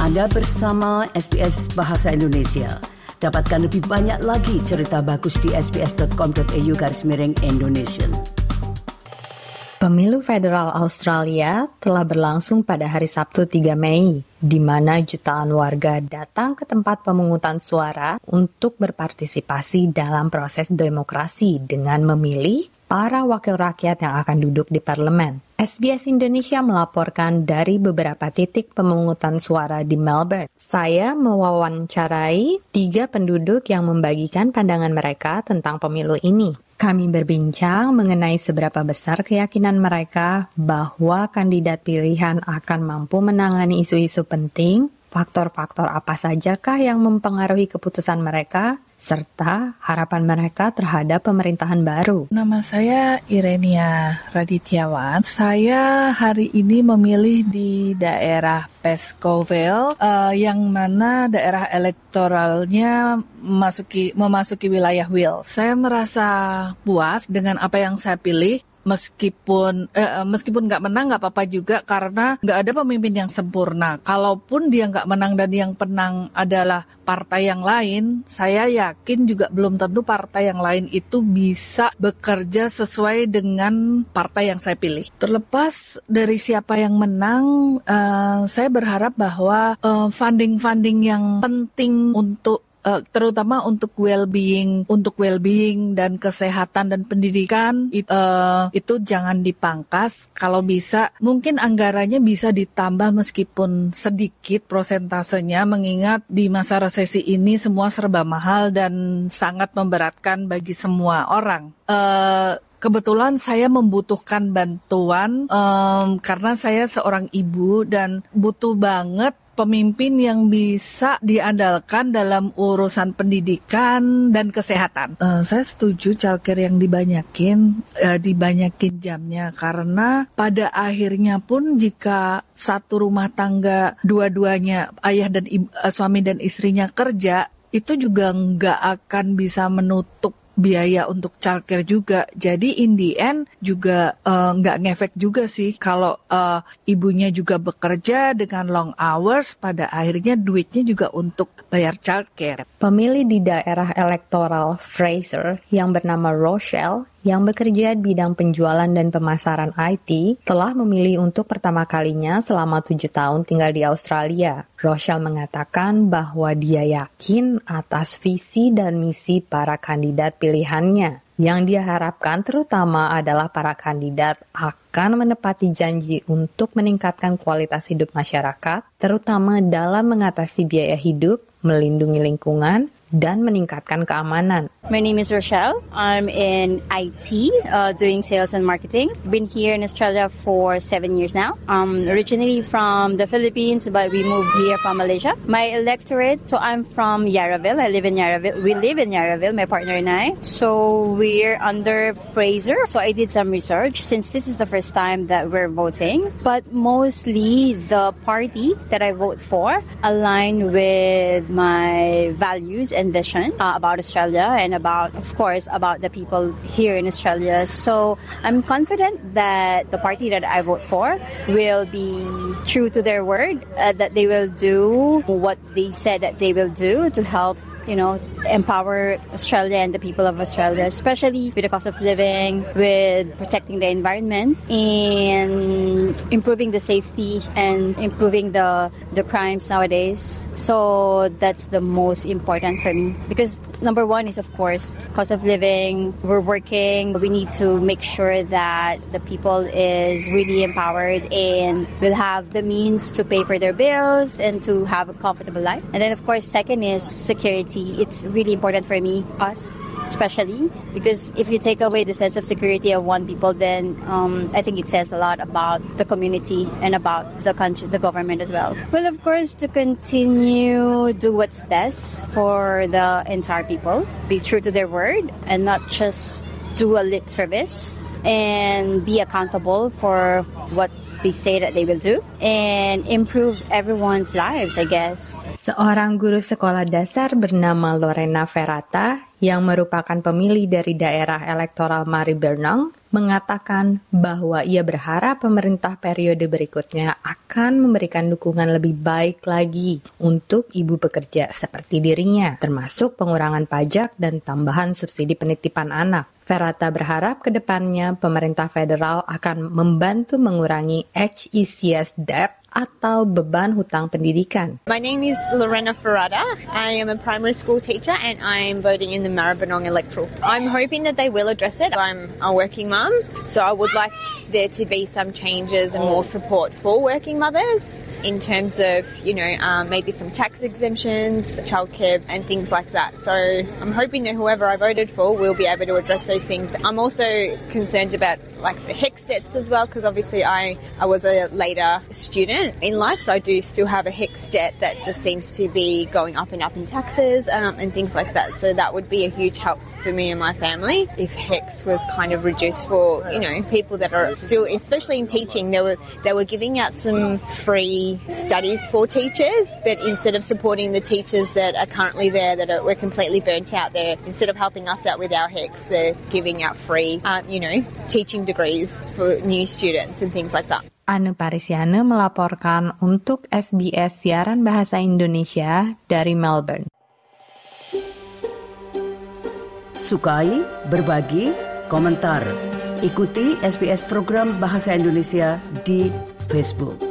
Anda bersama SBS Bahasa Indonesia. Dapatkan lebih banyak lagi cerita bagus di sbs.com.au/Indonesian. Pemilu federal Australia telah berlangsung pada hari Sabtu 3 Mei, di mana jutaan warga datang ke tempat pemungutan suara untuk berpartisipasi dalam proses demokrasi dengan memilih para wakil rakyat yang akan duduk di parlemen. SBS Indonesia melaporkan dari beberapa titik pemungutan suara di Melbourne. Saya mewawancarai 3 penduduk yang membagikan pandangan mereka tentang pemilu ini. Kami berbincang mengenai seberapa besar keyakinan mereka bahwa kandidat pilihan akan mampu menangani isu-isu penting, faktor-faktor apa sajakah yang mempengaruhi keputusan mereka, serta harapan mereka terhadap pemerintahan baru. Nama saya Irenia Radityawan. Saya hari ini memilih di daerah Pescoville, yang mana daerah elektoralnya memasuki wilayah Wales. Saya merasa puas dengan apa yang saya pilih. Meskipun nggak menang nggak apa-apa juga, karena nggak ada pemimpin yang sempurna. Kalaupun dia nggak menang dan yang menang adalah partai yang lain, saya yakin juga belum tentu partai yang lain itu bisa bekerja sesuai dengan partai yang saya pilih. Terlepas dari siapa yang menang, saya berharap bahwa funding yang penting untuk terutama untuk well-being dan kesehatan dan pendidikan itu jangan dipangkas. Kalau bisa, mungkin anggarannya bisa ditambah meskipun sedikit prosentasenya, mengingat di masa resesi ini semua serba mahal dan sangat memberatkan bagi semua orang. Kebetulan saya membutuhkan bantuan karena saya seorang ibu dan butuh banget pemimpin yang bisa diandalkan dalam urusan pendidikan dan kesehatan. Saya setuju childcare yang dibanyakin jamnya, karena pada akhirnya pun jika satu rumah tangga dua-duanya ayah dan suami dan istrinya kerja, itu juga nggak akan bisa menutup biaya untuk childcare juga. Jadi in the end juga nggak ngefek juga sih kalau ibunya juga bekerja dengan long hours, pada akhirnya duitnya juga untuk bayar childcare. Pemilih di daerah elektoral Fraser yang bernama Rochelle yang bekerja di bidang penjualan dan pemasaran IT telah memilih untuk pertama kalinya selama 7 tahun tinggal di Australia. Rochelle mengatakan bahwa dia yakin atas visi dan misi para kandidat pilihannya. Yang dia harapkan terutama adalah para kandidat akan menepati janji untuk meningkatkan kualitas hidup masyarakat, terutama dalam mengatasi biaya hidup, melindungi lingkungan, dan meningkatkan keamanan. My name is Rochelle. I'm in IT, doing sales and marketing. Been here in Australia for 7 years now. Originally from the Philippines, but we moved here from Malaysia. My electorate, so I'm from Yarraville. I live in Yarraville. We live in Yarraville, my partner and I. So we're under Fraser. So I did some research since this is the first time that we're voting. But mostly the party that I vote for align with my values and vision about Australia and about, of course, about the people here in Australia. So I'm confident that the party that I vote for will be true to their word, that they will do what they said that they will do to help empower Australia and the people of Australia, especially with the cost of living, with protecting the environment, and improving the safety and improving the crimes nowadays. So that's the most important for me, because number one is, of course, cost of living. We're working. We need to make sure that the people is really empowered and will have the means to pay for their bills and to have a comfortable life. And then, of course, second is security. It's really important for me, us especially, because if you take away the sense of security of one people, then I think it says a lot about the community and about the country, the government as well. Well, of course, to continue do what's best for the entire people, be true to their word and not just do a lip service, and be accountable for what they say that they will do, and improve everyone's lives, I guess. Seorang guru sekolah dasar bernama Lorena Ferrata yang merupakan pemilih dari daerah elektoral Maribyrnong mengatakan bahwa ia berharap pemerintah periode berikutnya akan memberikan dukungan lebih baik lagi untuk ibu pekerja seperti dirinya, termasuk pengurangan pajak dan tambahan subsidi penitipan anak. Ferrata berharap ke depannya pemerintah federal akan membantu mengurangi HECS debt atau beban hutang pendidikan. My name is Lorena Ferrata. I am a primary school teacher and I am voting in the Maribyrnong electoral. I'm hoping that they will address it. I'm a working mum, so I would like there to be some changes and more support for working mothers in terms of, maybe some tax exemptions, childcare and things like that. So I'm hoping that whoever I voted for will be able to address those things. I'm also concerned about the HECS debts as well, because obviously I was a later student in life, so I do still have a HECS debt that just seems to be going up in taxes and things like that. So that would be a huge help for me and my family if HECS was kind of reduced for, people that are still, especially in teaching. They were giving out some free studies for teachers, but instead of supporting the teachers that are currently there that were completely burnt out there, instead of helping us out with our HECS, they're giving out free, teaching degrees for new students and things like that. Anu Parisiane melaporkan untuk SBS Siaran Bahasa Indonesia dari Melbourne. Sukai, berbagi, komentar. Ikuti SBS program Bahasa Indonesia di Facebook.